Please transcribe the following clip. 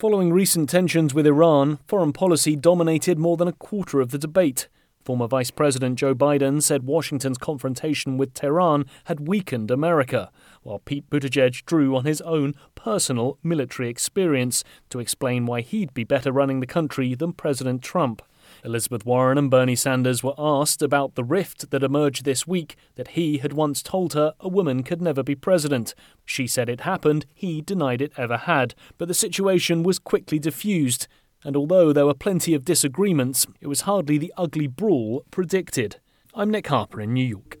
Following recent tensions with Iran, foreign policy dominated more than a quarter of the debate. Former Vice President Joe Biden said Washington's confrontation with Tehran had weakened America, while Pete Buttigieg drew on his own personal military experience to explain why he'd be better running the country than President Trump. Elizabeth Warren and Bernie Sanders were asked about the rift that emerged this week that he had once told her a woman could never be president. She said it happened, he denied it ever had, but the situation was quickly diffused. And although there were plenty of disagreements, it was hardly the ugly brawl predicted. I'm Nick Harper in New York.